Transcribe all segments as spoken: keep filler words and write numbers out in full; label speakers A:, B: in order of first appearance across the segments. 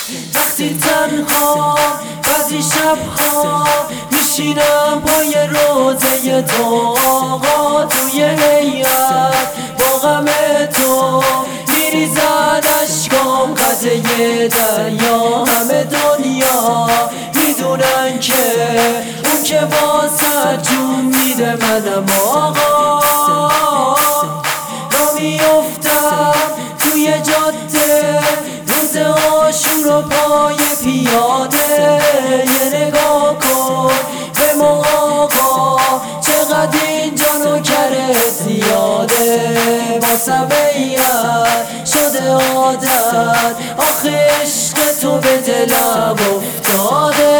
A: وقتی تنها بعضی شبها میشینم پای روزه تو آقا، توی هیئت با غم تو میریزن اشکام قطره دریا. همه دنیا میدونن که اون که واسه جون میده منم آقا. را میفتم توی جاده روز عاشورا پای پیاده، یه نگاه کن به ما آقا، چقدر اینجا نوکرت زیاده. واسه بیعت شده عادت، آخه عشق تو به دلم افتاده.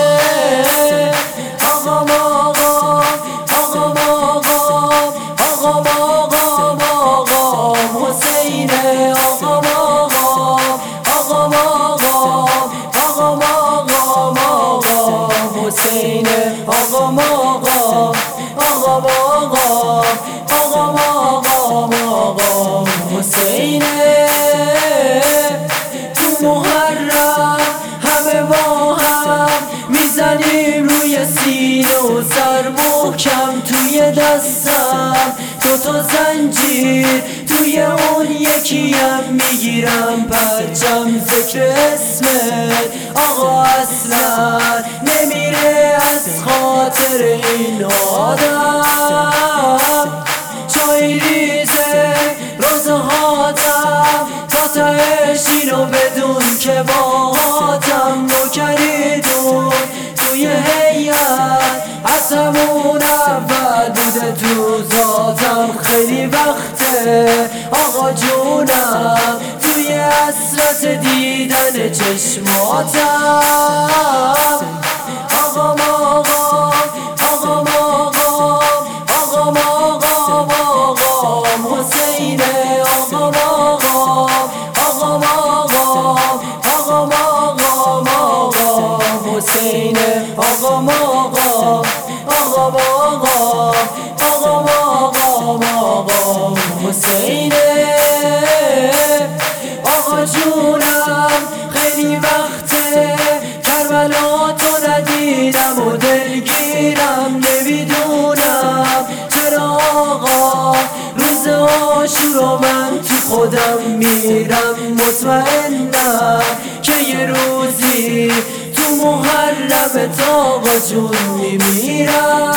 A: آقا آقا آقا آقا آقا آقا آقا حسین، آقا آقا آقا آقا آقا آقا آقا حسین، آقا آقا آقا آقا آقا آقا حسین. تو محرم همه با هم میزنیم روی سینه و سر محکم، توی دستم دو تا زنجیر، توی اون یکیم میگیرم پرچم. ذکر اسمت آقا اصلا نمیره از خاطر این آدم. جایی ریزه روزهاتم تا تهش اینو بدون که باهاتم نوکریدون توی هیئت از همون اول بوده تو ذاتم. خیلی وقته آقا جونم توی حسرت دیدن چشماتم. آقا آقا آقا آقا آقا آقا آقا حسین، آقا آقا آقا آقا آقا آقا آقا حسین، آقا آقا آقا آقا آقا آقا حسین. آقا جونم خیلی وقته کربلا تو ندیدم و دلگیرم، نمیدونم چرا آقا روز عاشورا من تو خودم میرم. مطمئنم که یه روزی تو محرم آقا جون میمیرم.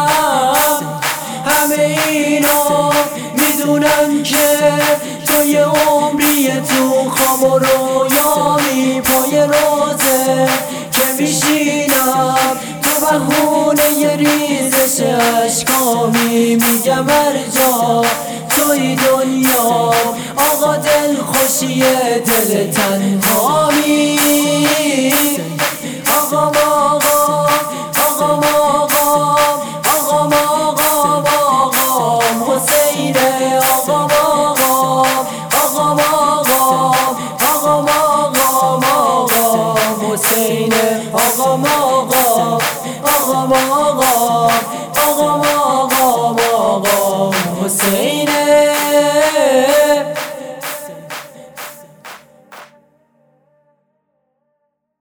A: همه اینا میدونن که توی عمری تو خواب و رویامی پای روزه که میشینم تو بهونه یه ریزش اشکامی. میگم ارجا توی دنیا آقا دل خوشی دل تنهامی.